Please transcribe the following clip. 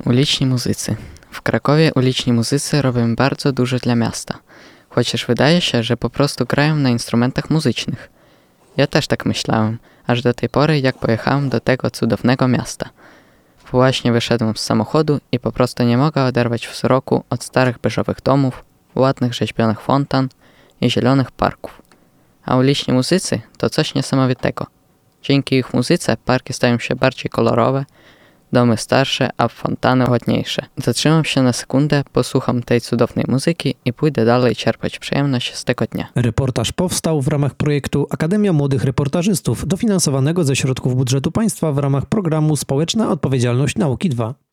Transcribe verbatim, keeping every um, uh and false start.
Uliczni muzycy. W Krakowie uliczni muzycy robią bardzo dużo dla miasta. Chociaż wydaje się, że po prostu grają na instrumentach muzycznych. Ja też tak myślałem, aż do tej pory jak pojechałem do tego cudownego miasta. Właśnie wyszedłem z samochodu i po prostu nie mogę oderwać wzroku od starych beżowych domów, ładnych rzeźbionych fontan i zielonych parków. A uliczni muzycy to coś niesamowitego. Dzięki ich muzyce parki stają się bardziej kolorowe, domy starsze, a fontany ładniejsze. Zatrzymam się na sekundę, posłucham tej cudownej muzyki i pójdę dalej czerpać przyjemność z tego dnia. Reportaż powstał w ramach projektu Akademia Młodych Reportażystów, dofinansowanego ze środków budżetu państwa w ramach programu Społeczna Odpowiedzialność Nauki dwa.